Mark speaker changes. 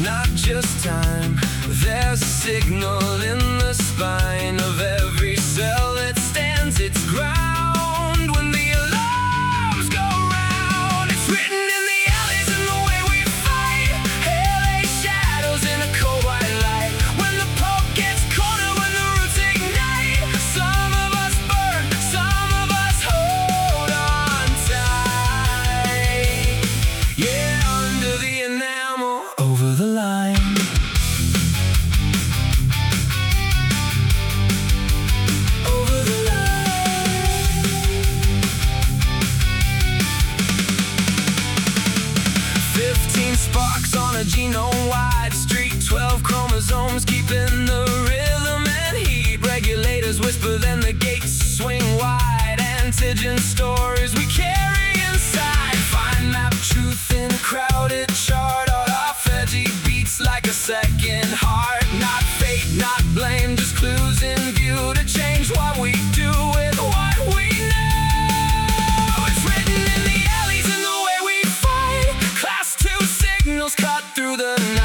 Speaker 1: not just time. There's a signal in the spine of every cell that stands its ground. When the alarms go round, it's written in the alleys in the way we fight. LA shadows in a cold white light. When the pulp gets cornered, when the roots ignite, some of us burn, some of us hold on tight. Yeah, under the enamel, over the line. Sparks on a genome-wide street, 12 chromosomes keeping the rhythm and heat. Regulators whisper, then the gates swing wide. Antigen stories we carry inside. Find map truth in a crowded chart. Our fedgy beats like a second heart. Not fate, not blame, just clues in view to change what we do with what we know. It's written in the alleys in the way we fight. Class 2 signals cut through the night.